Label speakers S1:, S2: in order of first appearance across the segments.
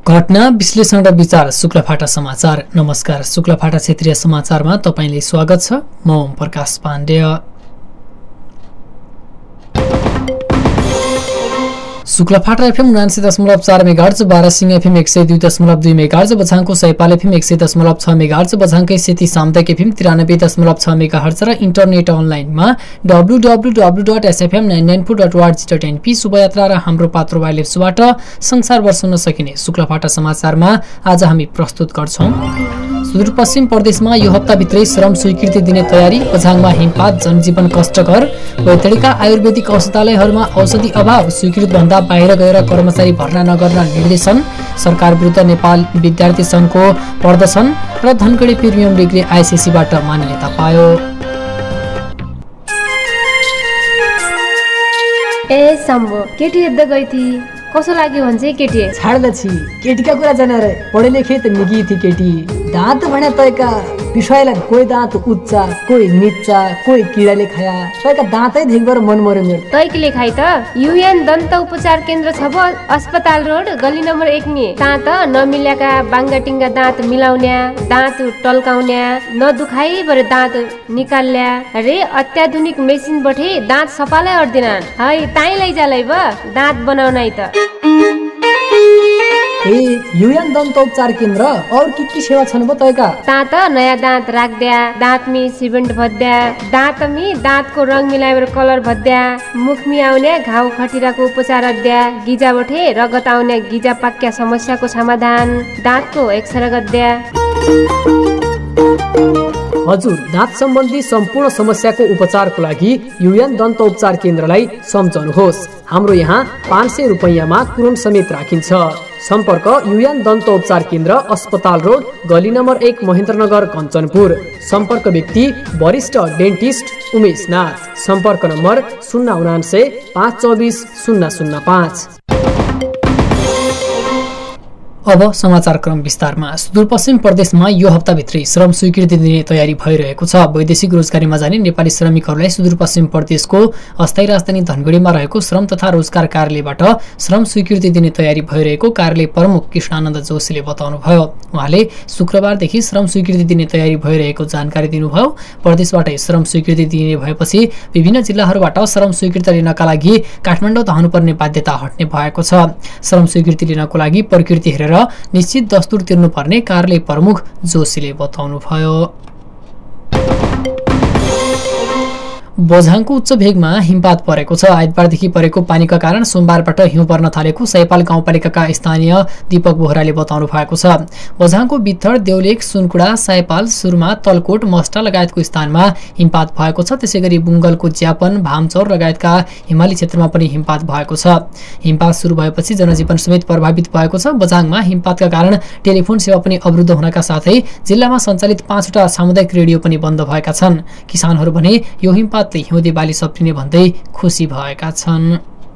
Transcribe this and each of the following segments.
S1: घटना विश्लेषण र विचार शुक्लफाटा समाचार। नमस्कार, शुक्लफाटा क्षेत्रीय समाचारमा तपाईंलाई स्वागत छ। म Om Prakash Pandey. Shuklaphanta FM 89.4 megahertz, Barasingh FM 102.2 megahertz, बझाङको सयपाल एफएम 100.6 मेगाहर्ज, बझाङकै सेती सामुदायिक एफएम 93.6 मेगाहर्ज र इन्टरनेट अनलाइनमा www.sfm994.org.np शुभयात्रा र हाम्रो पात्रो वाइलेप्सबाट संसारभर सुन्न सकिने शुक्लफाटा समाचारमा आज हामी प्रस्तुत गर्छौं। सुदूरपश्चिम प्रदेशमा यो हप्ताभित्रै श्रम स्वीकृति दिने तयारी, बझाङमा हिमपात, जनजीवन कष्टकर, बैतडीका आयुर्वेदिक औषधालयहरूमा औषधि अभाव, स्वीकृत भन्दा बाहिर गएर कर्मचारी भर्ना नगर्न निर्देशन, सरकार विरुद्ध नेपाल विद्यार्थी संघको प्रदर्शन र धनगढी प्रिमियम डिग्री आइसिसीबाट मान्यता पायो।
S2: ए सम्भो केटी हेर्दै गई थी, कसो लाग्यो भन्छ केटी?
S3: छाड्द छि, केटीका कुरा जानेर पढे लेखे त निकी थी केटी। दाँत भने तयका विषयलाई कोही दाँत उच्चा, कोही निच्चा, कोही किडाले खाया, तयका दाँतै देखबर मन मर्यो मेरो।
S2: तैकले खाइ त युएन दन्त उपचार केन्द्र छ भो, अस्पताल रोड, गल्ली नम्बर 1 नि। दाँत नमिल्याका बाङ्गाटिङ्गा दाँत मिलाउन्या, दाँत टल्काउन्या, नदुखाइ भरे दाँत निकाल्ल्या रे अत्याधुनिक मेसिन बठे दाँत सफालाई अर्दिनान। है ताई लैजालै ब दाँत बनाउनै त।
S3: ए युएन दन्त उपचार केन्द्र और के सेवा छन् बो तयका?
S2: दाँत नयाँ दाँत राख्द्या, दाँतमी सिमेन्ट भद्या, दाँतमी दाँतको रङ मिलाएर कलर भद्या, मुखमी आउने घाउ खटिराको उपचार अद्या, गिजा बठे रगत आउने गिजा पाक्या समस्याको समाधान, दाँतको एक्सरे गद्या।
S3: हजुर, दाँत सम्बन्धी सम्पूर्ण समस्याको उपचारको लागि युएन दन्त उपचार केन्द्रलाई सम्झनुहोस्। हाम्रो यहाँ 500 रुपैयाँमा कुरोन समेत राखिन्छ। सम्पर्क युएन दन्त उपचार केन्द्र, अस्पताल रोड, गली नम्बर 1, महेन्द्रनगर, कञ्चनपुर। सम्पर्क व्यक्ति वरिष्ठ डेन्टिस्ट उमेश नाथ। सम्पर्क नम्बर 099 524 005।
S1: अब समाचार क्रम विस्तारमा। सुदूरपश्चिम प्रदेशमा यो हप्ताभित्रै श्रम स्वीकृति दिने तयारी भइरहेको छ। वैदेशिक रोजगारीमा जाने नेपाली श्रमिकहरूलाई सुदूरपश्चिम प्रदेशको अस्थायी राजधानी धनगढीमा रहेको श्रम तथा रोजगार कार्यालयबाट श्रम स्वीकृति दिने तयारी भइरहेको कार्यालय प्रमुख कृष्णानन्द जोशीले बताउनुभयो। उहाँले शुक्रबारदेखि श्रम स्वीकृति दिने तयारी भइरहेको जानकारी दिनुभयो। प्रदेशबाट श्रम स्वीकृति दिने भएपछि विभिन्न जिल्लाहरूबाट श्रम स्वीकृति लिनका लागि काठमाडौँ धाउनुपर्ने बाध्यता हट्ने भएको छ। श्रम स्वीकृति लिनको लागि प्रकृति हेरेर निश्चित दस्तुर तिर्नुपर्ने कार्यालय प्रमुख जोशीले बताउनुभयो। बझाङको उच्च भेगमा हिमपात परेको छ। आइतबारदेखि परेको पानीका कारण सोमबारबाट हिउँ पर्न थालेको सयपाल गाउँपालिकाका स्थानीय दीपक बोहराले बताउनु भएको छ। बझाङको बित्थर, देउलेख, सुनकुडा, सयपाल, सुरमा, तलकोट, मस्टा लगायतको स्थानमा हिमपात भएको छ। त्यसैगरी बुङ्गलको ज्यापन, भामचौर लगायतका हिमाली क्षेत्रमा पनि हिमपात भएको छ। हिमपात सुरु भएपछि जनजीवन समेत प्रभावित भएको छ। बझाङमा हिमपातका कारण टेलिफोन सेवा पनि अवरुद्ध हुनका साथै जिल्लामा सञ्चालित 5वटा सामुदायिक रेडियो पनि बन्द भएका छन्। किसानहरू भने यो हिमपात हिउँदे बाली सप्रिने भन्दै खुसी भएका छन्।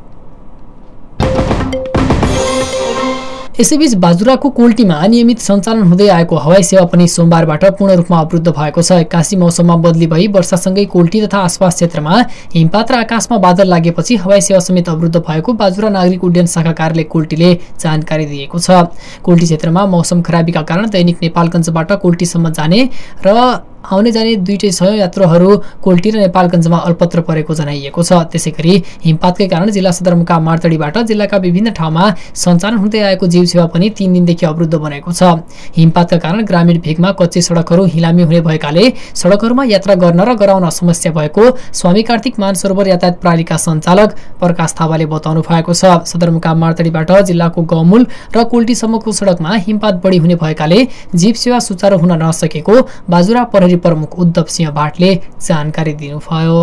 S1: यसैबीच बाजुराको कोल्टीमा नियमित सञ्चालन हुँदै आएको हवाई सेवा पनि सोमबारबाट पूर्ण रूपमा अवरुद्ध भएको छ। 81 मौसममा बदली भई वर्षासँगै कोल्टी तथा आसपास क्षेत्रमा हिमपात र आकाशमा बादल लागेपछि हवाई सेवा समेत अवरुद्ध भएको बाजुरा नागरिक उड्डयन शाखा कार्यालय कोल्टीले जानकारी दिएको छ। कोल्टी क्षेत्रमा मौसम खराबीका कारण दैनिक नेपालगञ्जबाट कोल्टीसम्म जाने र आउने जाने दुईटै छ। यात्रुहरू कोल्टी र नेपालगञ्जमा अल्पत्र परेको जनाइएको छ। त्यसैगरी हिमपातकै कारण जिल्ला सदरमुकाम मार्तडीबाट जिल्लाका विभिन्न ठाउँमा सञ्चालन हुँदै आएको जीव सेवा पनि 3 दिनदेखि अवरुद्ध बनेको छ। हिमपातका कारण ग्रामीण भेगमा कच्ची सडकहरू हिलामी हुने भएकाले सडकहरूमा यात्रा गर्न र गराउन समस्या भएको स्वामी कार्तिक मानसरोवर यातायात प्रणालीका सञ्चालक प्रकाश थापाले बताउनु भएको छ। सदरमुकाम मार्तडीबाट जिल्लाको गौमूल र कोल्टीसम्मको सडकमा हिमपात बढी हुने भएकाले जीव सेवा सुचारू हुन नसकेको बाजुरा प्रमुख उद्धव सिंह भाटले जानकारी दिनुभयो।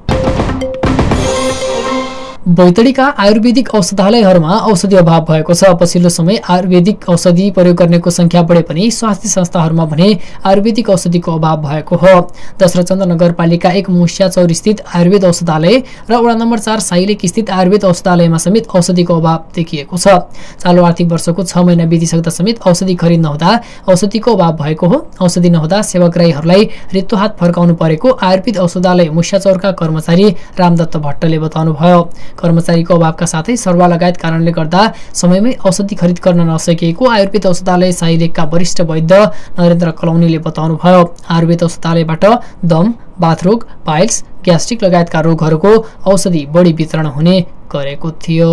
S1: बैतडीका आयुर्वेदिक औषधालयहरूमा औषधि अभाव भएको छ। पछिल्लो समय आयुर्वेदिक औषधि प्रयोग गर्नेको संख्या बढे पनि स्वास्थ्य संस्थाहरूमा भने आयुर्वेदिक औषधिको अभाव भएको हो। दशरथचन्द नगरपालिका 1 मुस्या चौर स्थित आयुर्वेद औषधालय र वडा नम्बर 4 साइलेक स्थित आयुर्वेद औषधालयमा समेत औषधिको अभाव देखिएको छ। चालु आर्थिक वर्षको 6 महिना बितिसक्दा समेत औषधि खरिद नहुँदा औषधिको अभाव भएको हो। औषधि नहुँदा सेवाग्राहीहरूलाई रित्तो हात फर्काउनु परेको आयुर्वेद औषधालय मुस्या चौरका कर्मचारी रामदत्त भट्टले बताउनुभयो। कर्मचारीको अभावका साथै सर्वा लगायत कारणले गर्दा समयमै औषधि खरिद गर्न नसकेको आयुर्वेद औषधालय साइरेकका वरिष्ठ वैद्य नरेन्द्र कलौनीले बताउनुभयो। आयुर्वेद औषधालयबाट दम, बाथरोग, पाइल्स, ग्यास्ट्रिक लगायतका रोगहरूको औषधि बढी वितरण हुने गरेको थियो।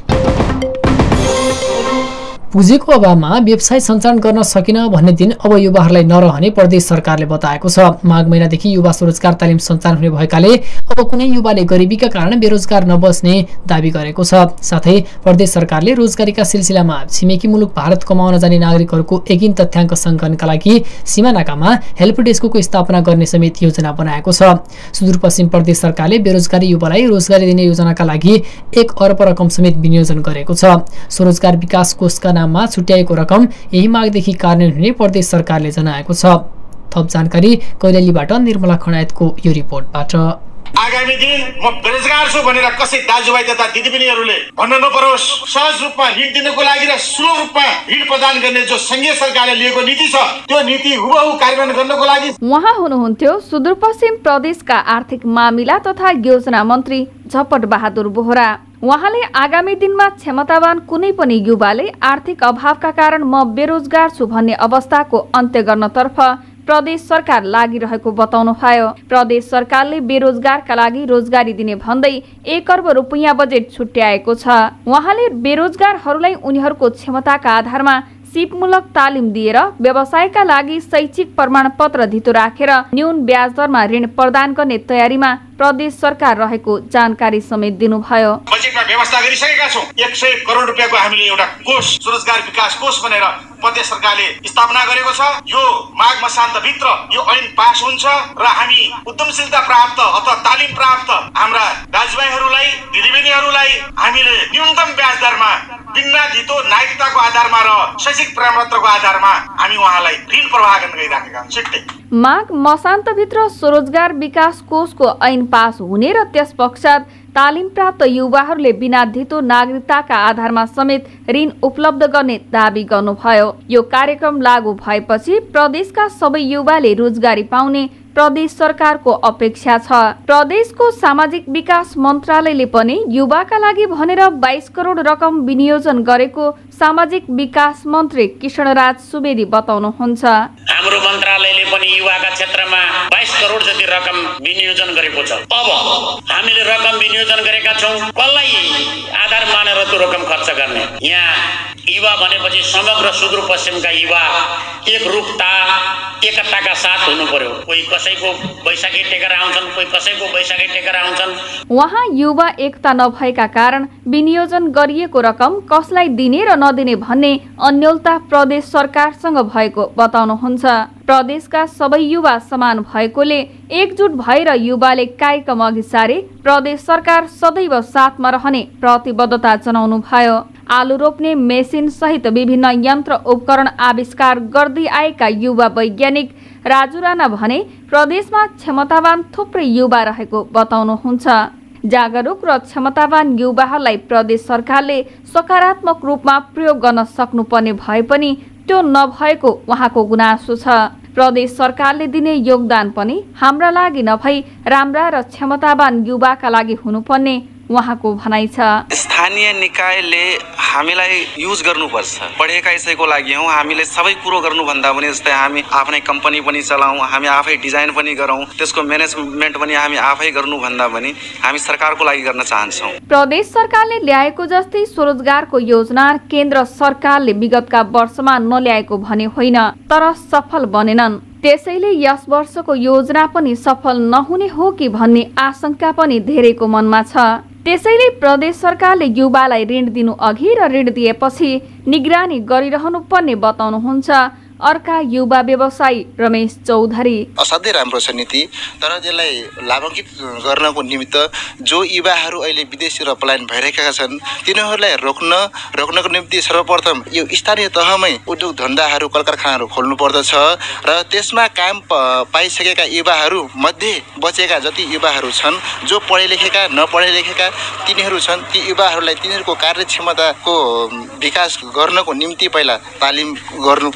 S1: पुँजीको अभावमा व्यवसाय सञ्चालन गर्न सकिन भन्ने दिन अब युवाहरूलाई नरहने प्रदेश सरकारले बताएको छ। माघ महिनादेखि युवा स्वरोजगार तालिम सञ्चालन हुने भएकाले अब कुनै युवाले गरिबीका कारण बेरोजगार नबस्ने दावी गरेको छ। साथै प्रदेश सरकारले रोजगारीका सिलसिलामा छिमेकी मुलुक भारत कमाउन जाने नागरिकहरूको एकिन तथ्याङ्क सङ्कलनका लागि सीमानाकामा हेल्प डेस्कको स्थापना गर्ने समेत योजना बनाएको छ। सुदूरपश्चिम प्रदेश सरकारले बेरोजगारी युवालाई रोजगारी दिने योजनाका लागि 1 अर्ब रकम समेत विनियोजन गरेको छ। स्वरोजगार विकास कोषका मा छुट्याएको रकम यही मागदेखि कार्यान्वयन हुने प्रदेश सरकारले जनाएको छ। थप जानकारी कैलालीबाट निर्मला खनायतको यो रिपोर्टबाट।
S4: आगामी दिन म बेरोजगार छु भनेर कसै दाजुभाइ तथा दिदीबहिनीहरूले भन्न नपरोस्। सहज रूपमा ऋण दिनको लागि र सुलभ रूपमा ऋण प्रदान गर्ने जो संघीय सरकारले लिएको नीति छ त्यो नीति हुबहु कार्यान्वयन गर्नको लागि
S5: उहाँ हुनुहुन्थ्यो सुदूरपश्चिम प्रदेशका आर्थिक मामिला तथा योजना मन्त्री झपट बहादुर बोहरा। उहाँले आगामी दिनमा क्षमतावान कुनै पनि युवाले आर्थिक अभावका कारण म बेरोजगार छु भन्ने अवस्थाको अन्त्य गर्नतर्फ प्रदेश सरकार लागिरहेको बताउनुभयो। प्रदेश सरकारले बेरोजगारका लागि रोजगारी दिने भन्दै 1 अर्ब रुपैयाँ बजेट छुट्याएको छ। उहाँले बेरोजगारहरूलाई उनीहरूको क्षमताका आधारमा सिपमूलक तालिम दिएर व्यवसायका लागि शैक्षिक प्रमाणपत्र धितो राखेर न्यून ब्याज दरमा ऋण प्रदान गर्ने तयारीमा प्रदेश सरकार रहेको जानकारी समेत दिनुभयो।
S4: बजेटमा व्यवस्था गरिसकेका छौं। 100 करोड रुपैयाँको हामीले एउटा कोष स्वरोजगार विकास कोष भनेर प्रदेश सरकारले स्थापना गरेको छ। यो माघ मसान्तभित्र यो ऐन पास हुन्छ र हामी उद्यमशीलता प्राप्त अथवा तालिम प्राप्त हाम्रा दाजुभाइहरूलाई दिदीबहिनीहरूलाई हामीले न्यूनतम ब्याज दरमा बिना धितो नागरिकताको आधारमा र शैक्षिक प्रमाणपत्रको आधारमा हामी उहाँलाई ऋण प्रवाह गर्न गइराखेका छिट्टै
S5: माघ मसान्तभित्र स्वरोजगार विकास कोषको ऐन पास हुने र त्यस पश्चात तालिम प्राप्त युवाहरूले बिना धितो नागरिकताका आधारमा समेत ऋण उपलब्ध गर्ने दावी गर्नुभयो। यो कार्यक्रम लागू भएपछि प्रदेशका सबै युवाले रोजगारी पाउने प्रदेश सरकारको अपेक्षा छ। प्रदेशको सामाजिक विकास मन्त्रालयले पनि युवाका लागि भनेर 22 करोड रकम विनियोजन गरेको सामाजिक विकास मन्त्री किशनराज सुवेदी बताउनुहुन्छ।
S6: हाम्रो मन्त्रालयले पनि युवाका क्षेत्रमा 22 करोड जति रकम विनियोजन गरेको छ। अब हामीले रकम विनियोजन गरेका छौं। कसलाई आधार मानेर त्यो रकम खर्च गर्ने? यहाँ युवा भनेपछि समग्र सुदूरपश्चिमका युवा एकरूपता एकताका साथ हुनु पर्यो। कोही कसैको बैशाखी टेकेर आउँछन्, कोही कसैको बैशाखी टेकेर आउँछन्।
S5: उहाँ युवा एकता नभएका कारण विनियोजन गरिएको रकम कसलाई दिने र नदिने भन्ने अन्योलता प्रदेश सरकारसँग भएको बताउनुहुन्छ। प्रदेशका सबै युवा समान भएकोले एकजुट भएर युवाले कार्यक्रम अघि सारे प्रदेश सरकार सदैव साथमा रहने प्रतिबद्धता जनाउनु भयो। आलु रोप्ने मेसिन सहित विभिन्न यन्त्र उपकरण आविष्कार गर्दै आएका युवा वैज्ञानिक राजु राणा भने प्रदेशमा क्षमतावान थुप्रै युवा रहेको बताउनुहुन्छ। जागरुक र क्षमतावान युवाहरूलाई प्रदेश सरकारले सकारात्मक रूपमा प्रयोग गर्न सक्नुपर्ने भए पनि त्यो नभएको उहाँको गुनासो छ। प्रदेश सरकारले दिने योगदान पनि हाम्रा लागि नभई राम्रा र क्षमतावान युवाका लागि हुनुपर्ने उहाँको भनाइ छ।
S7: स्थानीय निकायले हामीलाई युज गर्नुपर्छ। पढेका यसैको लागि हौं। हामीले सबै कुरो गर्नुभन्दा पनि जस्तै हामी आफ्नै कम्पनी पनि चलाऊ, हामी आफै डिजाइन पनि गरौँ, त्यसको म्यानेजमेन्ट पनि हामी आफै गर्नुभन्दा पनि हामी सरकारको लागि गर्न चाहन्छौँ।
S5: प्रदेश सरकारले ल्याएको जस्तै स्वरोजगारको योजना केन्द्र सरकारले विगतका वर्षमा नल्याएको भने होइन, तर सफल बनेनन्। त्यसैले यस वर्षको योजना पनि सफल नहुने हो कि भन्ने आशंका पनि धेरैको मनमा छ। त्यसैले प्रदेश सरकारले युवालाई ऋण दिनु अघि र ऋण दिएपछि निगरानी गरिरहनु पर्ने बताउनुहुन्छ अर्का युवा व्यवसायी रमेश चौधरी।
S8: असाध्यै राम्रो छ नीति, तर यसलाई लाभान्वित गर्नको निमित्त जो युवाहरू अहिले विदेशतिर पलायन भइरहेका छन् तिनीहरूलाई रोक्नको निम्ति सर्वप्रथम यो स्थानीय तहमै उद्योग धन्दाहरू कलकारखानाहरू खोल्नु पर्दछ र त्यसमा काम पाइसकेका युवाहरू मध्ये बचेका जति युवाहरू छन् जो पढे लेखेका नपढे लेखेका तिनीहरू छन् ती युवाहरूलाई तिनीहरूको कार्यक्षमताको विकास गर्नको निम्ति पहिला तालिम गर्नु पर्यो।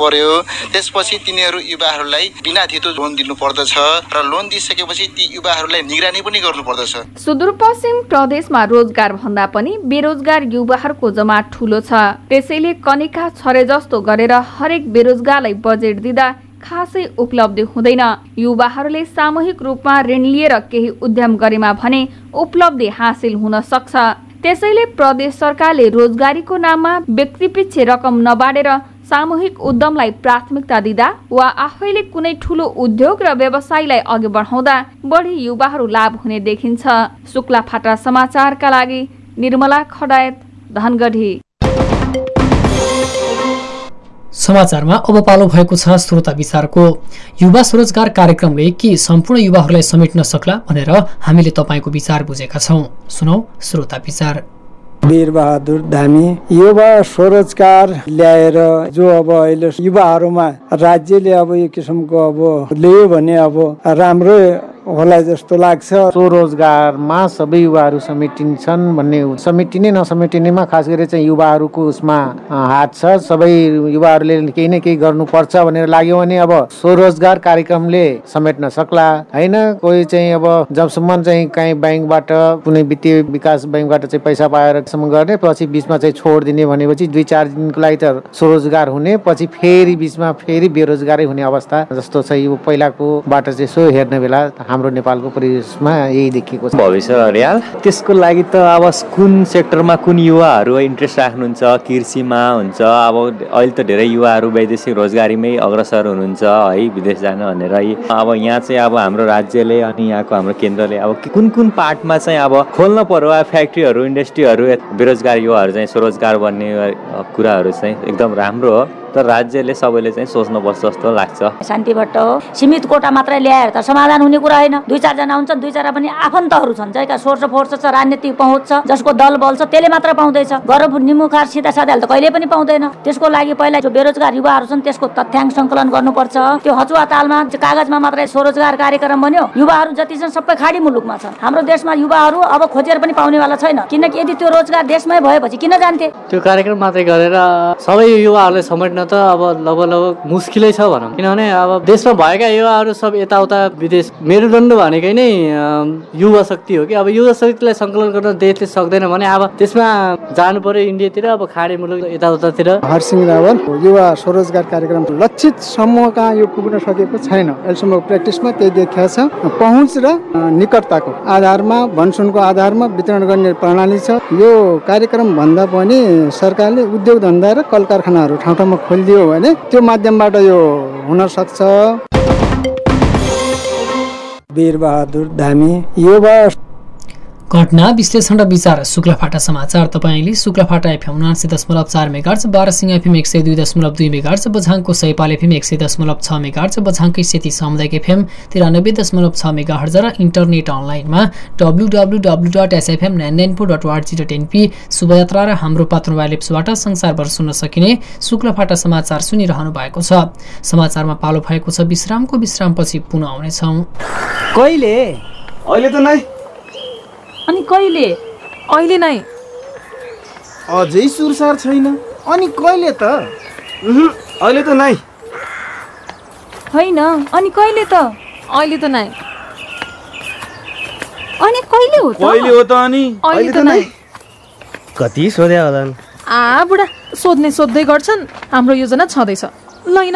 S8: त्यसपछि तिनीहरू युवाहरूलाई बिना धितो लोन दिनुपर्दछ र लोन दिइसकेपछि ती युवाहरूलाई निगरानी पनि गर्नुपर्दछ।
S5: सुदूरपश्चिम प्रदेशमा रोजगार भन्दा पनि बेरोजगार युवाहरूको जमात ठूलो छ। त्यसैले कनिका छरे जस्तो गरेर हरेक बेरोजगारलाई बजेट दिँदा खासै उपलब्धि हुँदैन। युवाहरूले सामूहिक रूपमा ऋण लिएर केही उद्यम गरेमा भने उपलब्धि हासिल हुन सक्छ। त्यसैले प्रदेश सरकारले रोजगारीको नाममा व्यक्तिपिच्छे रकम नबाडेर सामूहिक उद्यमलाई प्राथमिकता दिँदा वा आफैले कुनै ठूलो उद्योग र व्यवसायलाई अघि बढाउँदा बढी युवाहरू लाभ हुने देखिन्छ। शुक्लाफाटा समाचारका लागि निर्मला खडायत, धनगढी।
S1: समाचारमा अब पालो भएको छ श्रोता विचारको। युवा स्वरोजगार कार्यक्रमले के सम्पूर्ण युवाहरूलाई समेट्न सक्ला भनेर हामीले तपाईँको विचार बुझेका छौँ। सुनौ श्रोता विचार।
S9: वीरबहादुर धामी, युवा स्वरोजगार ल्याएर जो अब अहिले युवाहरूमा राज्यले अब यो किसिमको अब ल्यायो भने अब राम्रो होला जस्तो लाग्छ।
S10: स्वरोजगारमा सबै युवाहरू समेटिन्छन् भन्ने, समेटिने नसमेटिनेमा खास गरी चाहिँ युवाहरूको उसमा हात छ। सबै युवाहरूले केही न केही गर्नुपर्छ भनेर लाग्यो भने अब स्वरोजगार कार्यक्रमले समेट्न सक्ला हैन। कोही चाहिँ अब जबसम्म चाहिँ कहीँ ब्याङ्कबाट कुनै वित्तीय विकास ब्याङ्कबाट चाहिँ पैसा पाएर गर्ने पछि बिचमा चाहिँ छोडिदिने भनेपछि 2-4 दिनको लागि त स्वरोजगार हुने, पछि फेरि बिचमा फेरि बेरोजगारै हुने अवस्था जस्तो छ। यो पहिलाको बाट चाहिँ सो हेर्ने बेला हाम्रो नेपालको परिवेशमा यही देखिएको छ।
S11: भविष्य रियाल त्यसको लागि त अब कुन सेक्टरमा कुन युवाहरू इन्ट्रेस्ट राख्नुहुन्छ, कृषिमा हुन्छ। अब अहिले त धेरै युवाहरू वैदेशिक रोजगारीमै अग्रसर हुनुहुन्छ है, विदेश जान भनेर। अब यहाँ चाहिँ अब हाम्रो राज्यले अनि यहाँको हाम्रो केन्द्रले अब कुन कुन पार्टमा चाहिँ अब खोल्न पर्यो, फ्याक्ट्रीहरू, इन्डस्ट्रीहरू, बेरोजगार युवाहरू चाहिँ स्वरोजगार बन्ने कुराहरू चाहिँ एकदम राम्रो हो। तर राज्यले सबैले चाहिँ सोच्नुपर्छ जस्तो लाग्छ।
S12: शान्तिबाट सीमित कोटा मात्रै ल्याएर त समाधान हुने कुरा होइन। 2-4 जना हुन्छन्, 2-4 पनि आफन्तहरू छन् जसका सोर्स फोर्स छ, राजनीतिक पहुँच छ, जसको दल बल छ, त्यसले मात्र पाउँदैछ। गरब निमुखार सिधा साधाले त कहिले पनि पाउँदैन। त्यसको लागि पहिला जो बेरोजगार युवाहरू छन् त्यसको तथ्याङ्क सङ्कलन गर्नुपर्छ। त्यो हचुवा तालमा कागजमा मात्रै स्वरोजगार कार्यक्रम बन्यो, युवाहरू जति छन् सबै खाडी मुलुकमा छन्। हाम्रो देशमा युवाहरू अब खोजेर पनि पाउनेवाला छैन, किनकि यदि त्यो रोजगार देशमै भएपछि किन जान्थे।
S13: त्यो कार्यक्रम मात्रै गरेर सबै युवाहरूलाई समेट्न त अब लगभग मुस्किलै छ भनौँ। किनभने अब देशमा भएका युवाहरू सब यताउता विदेश, मेरुदण्ड भनेकै नै युवा शक्ति हो कि। अब युवा शक्तिलाई सङ्कलन गर्न देशले सक्दैन भने अब त्यसमा जानु पर्यो इन्डियातिर, अब खाडी मुलुक यताउतातिर।
S9: हरसिंह रावल, युवा स्वरोजगार कार्यक्रम लक्षित समूह कहाँ यो पुग्न सकेको छैन। अहिलेसम्म प्र्याक्टिसमा त्यही देखिया छ। पहुँच र निकटताको आधारमा, भनसुनको आधारमा वितरण गर्ने प्रणाली छ। यो कार्यक्रम भन्दा पनि सरकारले उद्योग धन्दा र कल कारखानाहरू ठाउँ ठाउँमा खोलिदियो भने त्यो माध्यमबाट यो हुन सक्छ। वीरबहादुर धामी, युवा
S1: घटना विश्लेषण र विचार। शुक्लाफाटा समाचार तपाईंले Shuklaphanta FM 79.4 megahertz, Barasingh FM 102.2 megahertz, बझाङको सयपाल एफएम 100.6 मेगाहर्ज, बझाङकै सेती सामुदायिक एफएम 93.6 मेगाहर्ज र इन्टरनेट अनलाइनमा www.sfm994.org.np शुभयात्रा र हाम्रो पात्र मोबाइल एप्सबाट संसारभर सुन्न सकिने शुक्लाफाटा समाचार सुनिरहनु भएको छ। समाचारमा पालो भएको छ विश्रामको। विश्रामपछि पुनः आउनेछौँ।
S14: कहिले? अहिले त नै।
S15: अनि कहिले?
S14: अहिले नै। अझै सुरसार छैन। अनि कहिले त? अहिले त नै।
S15: होइन, अनि कहिले त?
S14: अहिले त नै।
S15: अनि कहिले हो त?
S14: कहिले हो त? अनि अहिले त नै। कति सोध्या होलान्?
S15: बुढा सोध्दै गर्छन्। हाम्रो योजना छँदैछ। लैन।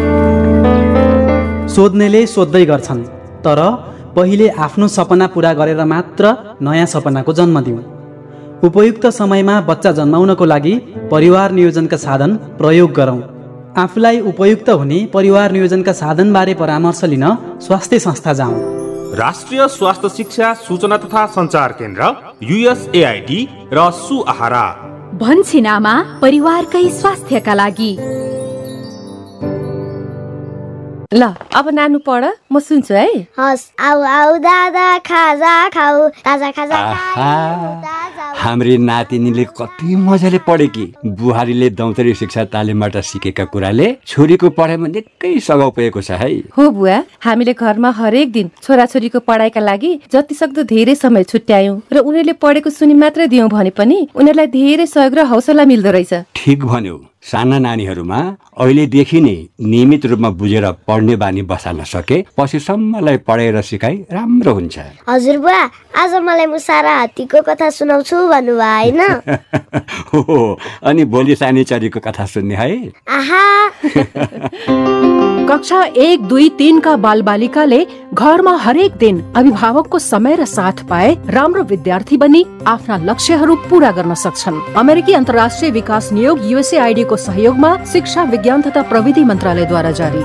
S16: सोध्नेले सोध्दै गर्छन्, तर पहिले आफ्नो सपना पूरा गरेर मात्र नयाँ सपनाको जन्म दिउँ। उपयुक्त समयमा बच्चा जन्माउनको लागि परिवार नियोजनका साधन प्रयोग गरौँ। आफूलाई उपयुक्त हुने परिवार नियोजनका साधनबारे परामर्श लिन स्वास्थ्य संस्था जाउँ।
S17: राष्ट्रिय स्वास्थ्य शिक्षा सूचना तथा सञ्चार केन्द्र USAID र सुआहारा
S18: भन्छिनामा परिवारकै स्वास्थ्यका लागि।
S2: ल अब नानु पढ, म सुन्छु है।
S19: हस्, आउ आउ दादा खाजा खाऊ, ताजा खाजा
S20: हाम्री नातिनीले कति मजाले पढे कि। बुहारीले दौतरी शिक्षा तालिमबाट सिकेका कुराले छोरीको पढाइमा निकै सघाउ पुगेको छ है।
S2: हो बुवा, हामीले घरमा हरेक दिन छोराछोरीको पढाइका लागि जति सक्दो धेरै समय छुट्यायौं र उनीहरूले पढेको सुनि मात्रै दियौं भने पनि उनीहरूलाई धेरै सहयोग र हौसला मिल्दो रहेछ।
S20: ठीक भन्यो। साना नानीहरूमा अहिलेदेखि नै नियमित रूपमा बुझेर पढ्ने बानी बसाल्न सके पछिसम्मलाई पढाएर सिकाइ राम्रो हुन्छ।
S19: हजुरबा आज मलाई मुसारा हात्तीको कथा सुनाउँछु भन्नुभयो हैन?
S20: हो, अनि भोलि सानी चरीको कथा सुन्ने है।
S19: आहा।
S21: कक्षा 1, 2, 3 का बालबालिकाले घरमा हरेक दिन अभिभावकको समय र साथ पाए राम्रो विद्यार्थी बनी आफ्ना लक्ष्यहरू पूरा गर्न सक्छन्। अमेरिकी अन्तर्राष्ट्रिय विकास नियोग USAID को सहयोगमा शिक्षा विज्ञान तथा प्रविधि मन्त्रालयद्वारा जारी।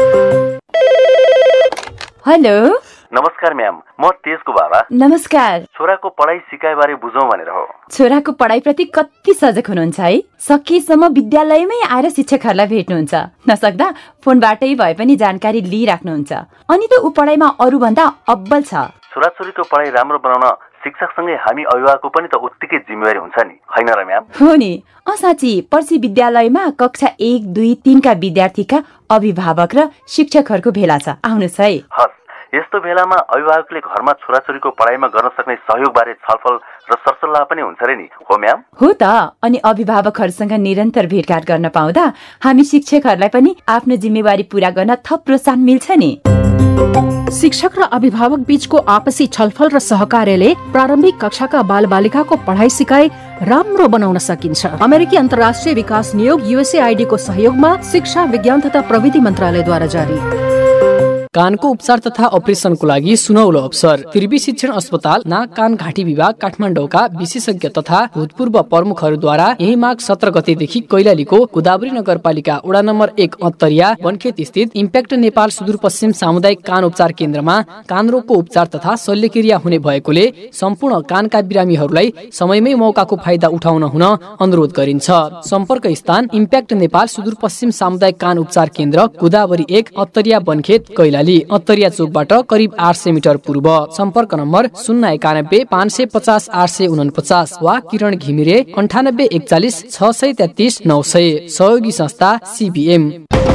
S22: हेलो,
S23: नमस्कार म्याम, म तेजको बाबा।
S22: नमस्कार।
S23: छोराको पढाइ सिकाइ बारे बुझौँ भनेर हो।
S22: छोराको पढाइ प्रति कति सजग हुनुहुन्छ है? सकेसम्म विद्यालयमै आएर शिक्षकहरूलाई भेट्नुहुन्छ, नसक्दा फोनबाटै भए पनि जानकारी लिइराख्नुहुन्छ। अनि त ऊ पढाइमा अरूभन्दा अब्बल छ।
S23: छोराछोरीको पढाइ राम्रो बनाउन शिक्षकसँगै हामी अभिभावकको पनि त उत्तिकै जिम्मेवारी हुन्छ नि, हैन र म्याम?
S22: हो नि। साँच्ची पर्सि विद्यालयमा कक्षा 1, 2, 3 का विद्यार्थीका अभिभावक र शिक्षकहरूको भेला छ, आउनुहोस् है।
S23: हस्, यस्तो बेलामा अभिभावकले घरमा छोराछोरीको पढाइमा गर्न सक्ने सहयोग बारे छलफल र सरसल्लाह पनि हुन्छ रे नि, हो म्याम?
S22: हो त। अनि अभिभावकहरूसँग निरन्तर भेटघाट गर्न पाउँदा हामी शिक्षकहरूलाई पनि आफ्नो जिम्मेवारी पूरा गर्न थप प्रोत्साहन मिल्छ नि।
S21: शिक्षक र अभिभावक बीचको आपसी छलफल र सहकार्यले प्रारम्भिक कक्षाका बालबालिकाको पढाइ सिकाइ राम्रो बनाउन सकिन्छ। अमेरिकी अन्तर्राष्ट्रिय विकास नियोग USAID को सहयोगमा शिक्षा विज्ञान तथा प्रविधि मन्त्रालयद्वारा जारी।
S1: कानको उपचार तथा अपरेसनको लागि सुनौलो अवसर। त्रिवी शिक्षण अस्पताल नाक कान घाँटी विभाग काठमाडौँका विशेषज्ञ तथा भूतपूर्व प्रमुखहरूद्वारा यही माघ 17 गतेदेखि कैलालीको गोदावरी नगरपालिका वडा नम्बर 1 अत्तरिया वनखेत स्थित इम्प्याक्ट नेपाल सुदूरपश्चिम सामुदायिक कान उपचार केन्द्रमा कान रोगको उपचार तथा शल्यक्रिया हुने भएकोले सम्पूर्ण कानका बिरामीहरूलाई समयमै मौकाको फाइदा उठाउन हुन अनुरोध गरिन्छ। सम्पर्क स्थान इम्प्याक्ट नेपाल सुदूरपश्चिम सामुदायिक कान उपचार केन्द्र गोदावरी 1 अत्तरिया वनखेत कैलाली। अत्तरिया चोकबाट करिब 800 मिटर पूर्व। सम्पर्क नम्बर 091 550 849 वा किरण घिमिरे 98 41 633 900। सहयोगी संस्था CBM।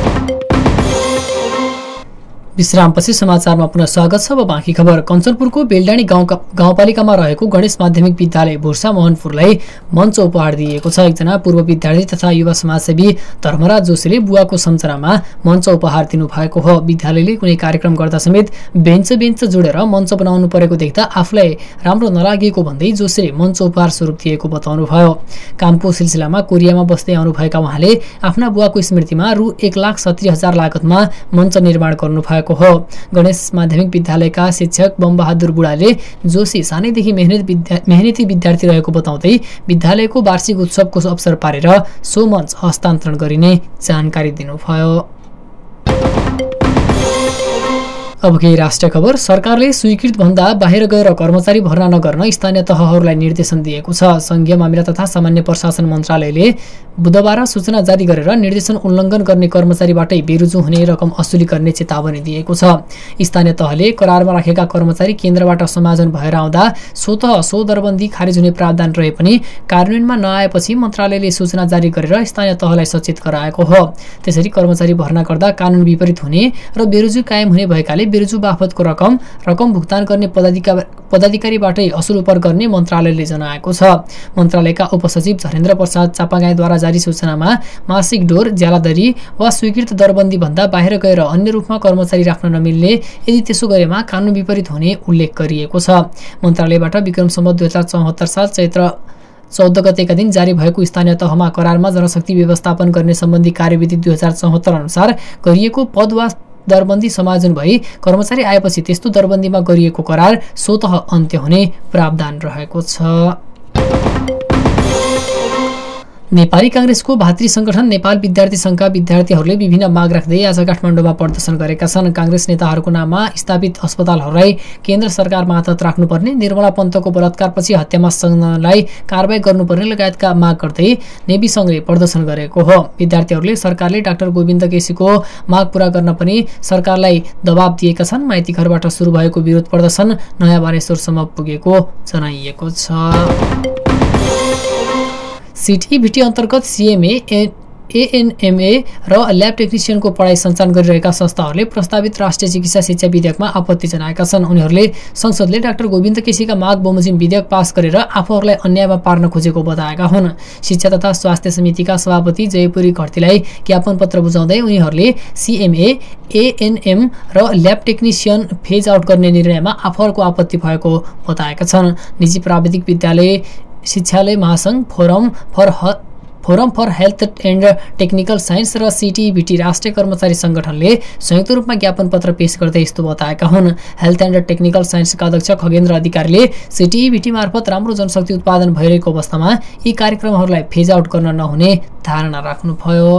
S1: विश्रामपछि समाचारमा पुनः स्वागत छ। अब बाँकी खबर। कञ्चनपुरको बेलडाँडी गाउँपालिकामा रहेको गणेश माध्यमिक विद्यालय भुर्सा मोहनपुरलाई मञ्च उपहार दिएको छ। एकजना पूर्व विद्यार्थी तथा युवा समाजसेवी धर्मराज जोशीले बुवाको सम्झनामा मञ्च उपहार दिनुभएको हो। विद्यालयले कुनै कार्यक्रम गर्दा समेत बेन्च जोडेर मञ्च बनाउनु परेको देख्दा आफूलाई राम्रो नलागेको भन्दै जोशीले मञ्च उपहार स्वरूप दिएको बताउनुभयो। कामको सिलसिलामा कोरियामा बस्दै आउनुभएका उहाँले आफ्ना बुवाको स्मृतिमा रु 1,70,000 लागतमा मञ्च निर्माण गर्नुभयो हो। गणेश माध्यमिक विद्यालयका शिक्षक बमबहादुर बुढाले जोशी सानैदेखि मेहनती विद्यार्थी रहेको बताउँदै विद्यालयको वार्षिक उत्सवको अवसर पारेर सो मञ्च हस्तान्तरण गरिने जानकारी दिनुभयो। अब केही राष्ट्रिय खबर। सरकारले स्वीकृत भन्दा बाहिर गएर कर्मचारी भर्ना नगर्न स्थानीय तहहरूलाई निर्देशन दिएको छ। संघीय मामिला तथा सामान्य प्रशासन मन्त्रालयले बुधबार सूचना जारी गरेर निर्देशन उल्लङ्घन गर्ने कर्मचारीबाटै बेरुजु हुने रकम असुली गर्ने चेतावनी दिएको छ। स्थानीय तहले करारमा राखेका कर्मचारी केन्द्रबाट समायोजन भएर आउँदा स्वतः सो दरबन्दी खारेज हुने प्रावधान रहे पनि कार्यान्वयनमा नआएपछि मन्त्रालयले सूचना जारी गरेर स्थानीय तहलाई सचेत गराएको हो। त्यसरी कर्मचारी भर्ना गर्दा कानुन विपरीत हुने र बेरुजु कायम हुने भएकाले बेरुजु बापतको रकम भुक्तान गर्ने पदाधिकारीबाटै असुल उपर गर्ने मन्त्रालयले जनाएको छ। मन्त्रालयका उपसचिव झरेन्द्र प्रसाद चापागाईद्वारा जारी सूचनामा मासिक डोर, ज्यालादरी वा स्वीकृत दरबन्दी भन्दा बाहिर गएर अन्य रूपमा कर्मचारी राख्न नमिल्ने, यदि त्यसो गरेमा कानुन विपरीत हुने उल्लेख गरिएको छ। मन्त्रालयबाट विक्रम सम्वत 2074 साल चैत्र 14 गतेका दिन जारी भएको स्थानीय तहमा करारमा जनशक्ति व्यवस्थापन गर्ने सम्बन्धी कार्यविधि 2074 अनुसार गरिएको पद वा दरबन्दी समायोजन भई कर्मचारी आएपछि त्यस्तो दरबन्दीमा गरिएको करार स्वतः अन्त्य हुने प्रावधान रहेको छ। नेपाली कांग्रेसको भातृ संगठन नेपाल विद्यार्थी संघका विद्यार्थीहरूले विभिन्न माग राख्दै आज काठमाडौँमा प्रदर्शन गरेका छन्। कांग्रेस नेताहरूको नाममा स्थापित अस्पतालहरूलाई केन्द्र सरकार मातहत राख्नुपर्ने, निर्मला पन्तको बलात्कारपछि हत्यामा संलग्नलाई कारबाही गर्नुपर्ने लगायतका माग गर्दै नेवी संघले प्रदर्शन गरेको हो। विद्यार्थीहरूले सरकारले डाक्टर गोविन्द केसीको माग पूरा गर्न पनि सरकारलाई दबाब दिएका छन्। माइती घरबाट सुरु भएको विरोध प्रदर्शन नयाँ बानेश्वरसम्म पुगेको जनाइएको छ। सिटी भिटी अन्तर्गत CMA ANMA र ल्याब टेक्निसियनको पढाइ सञ्चालन गरिरहेका संस्थाहरूले प्रस्तावित राष्ट्रिय चिकित्सा शिक्षा विधेयकमा आपत्ति जनाएका छन्। उनीहरूले संसदले डाक्टर गोविन्द केसीका माग बमोजिम विधेयक पास गरेर आफूहरूलाई अन्यायमा पार्न खोजेको बताएका हुन्। शिक्षा तथा स्वास्थ्य समितिका सभापति जयपुरी घरतीलाई ज्ञापन पत्र बुझाउँदै उनीहरूले CMA, ANM र ल्याब टेक्निसियन फेज आउट गर्ने निर्णयमा आफूहरूको आपत्ति भएको बताएका छन्। निजी प्राविधिक विद्यालय शिक्षालय महासंघ, forum for health and technical science र CTBT राष्ट्रिय कर्मचारी संगठनले संयुक्त रूपमा ज्ञापन पत्र पेश गर्दै यस्तो बताएका हुन्। हेल्थ एन्ड टेक्निकल साइन्सका अध्यक्ष खगेन्द्र अधिकारीले CTBT मार्फत राम्रो जनशक्ति उत्पादन भइरहेको अवस्थामा यी कार्यक्रमहरूलाई फेज आउट गर्न नहुने धारणा राख्नुभयो।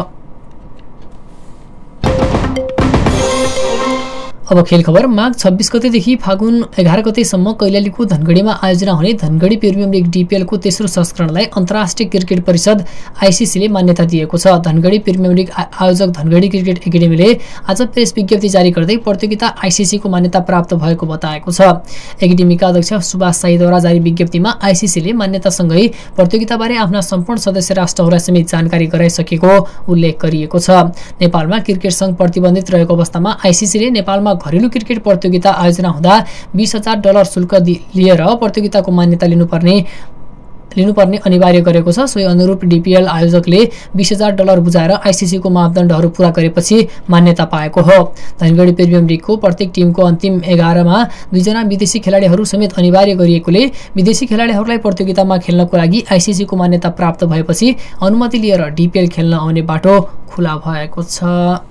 S1: अब खेल खबर। माघ 26 गतेदेखि फागुन 11 गतेसम्म कैलालीको धनगढीमा आयोजना हुने धनगढी प्रिमियम लिग DPL को तेस्रो संस्करणलाई अन्तर्राष्ट्रिय क्रिकेट परिषद ICC ले मान्यता दिएको छ। धनगढी प्रिमियम लिग आयोजक धनगढी क्रिकेट एकाडेमीले आज प्रेस विज्ञप्ति जारी गर्दै प्रतियोगिता ICC को मान्यता प्राप्त भएको बताएको छ। एकाडेमीका अध्यक्ष सुभाष साईद्वारा जारी विज्ञप्तिमा ICC ले मान्यतासँगै प्रतियोगिताबारे आफ्ना सम्पूर्ण सदस्य राष्ट्रहरूलाई समेत जानकारी गराइसकेको उल्लेख गरिएको छ। नेपालमा क्रिकेट संघ प्रतिबन्धित रहेको अवस्थामा ICC ले नेपालमा घरेलु क्रिकेट प्रतियोगिता आयोजना हुँदा $20,000 शुल्क लिएर प्रतियोगिताको मान्यता लिनुपर्ने अनिवार्य गरेको छ। सोही अनुरूप DPL आयोजकले $20,000 बुझाएर ICC को मापदण्डहरू पूरा गरेपछि मान्यता पाएको हो। धनगढी प्रिमियम लिगको प्रत्येक टिमको अन्तिम 11 मा 2 जना विदेशी खेलाडीहरू समेत अनिवार्य गरिएकोले विदेशी खेलाडीहरूलाई प्रतियोगितामा खेल्नको लागि ICC को मान्यता प्राप्त भएपछि अनुमति लिएर DPL खेल्न आउने बाटो खुला भएको छ।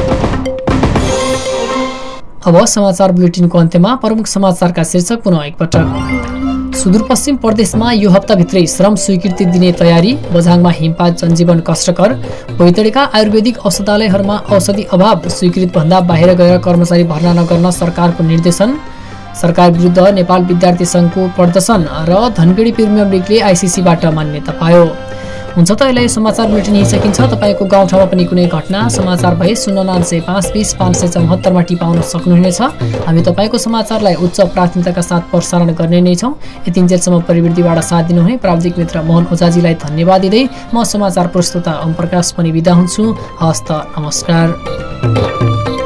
S1: अब समाचार बुलेटिनको अन्त्यमा प्रमुख समाचारका शीर्षक पुनः एकपटक। सुदूरपश्चिम प्रदेशमा यो हप्ताभित्रै श्रम स्वीकृति दिने तयारी, बझाङमा हिमपात जनजीवन कष्टकर। बैतडीका आयुर्वेदिक औषधालयहरूमा औषधि अभाव, स्वीकृत भन्दा बाहिर गएर कर्मचारी भर्ना नगर्न सरकारको निर्देशन। सरकार विरुद्ध नेपाल विद्यार्थी संघको प्रदर्शन र धनगढी प्रिमियम लिगले ICC बाट मान्यता पायो। हुन्छ त यसलाई समाचार बुलेटिन यही सकिन्छ। तपाईँको गाउँठाउँमा पनि कुनै घटना समाचार भए 0995 20 574 मा टिपाउन सक्नुहुनेछ। हामी तपाईँको समाचारलाई उच्च प्राथमिकताका साथ प्रसारण गर्ने नै छौँ। यतिन्जेलसम्म प्रविधिबाट साथ दिनुहुने प्राविधिक मित्र मोहन ओझाजीलाई धन्यवाद दिँदै म समाचार प्रस्तुता ओम प्रकाश पनि बिदा हुन्छु। हस्त नमस्कार।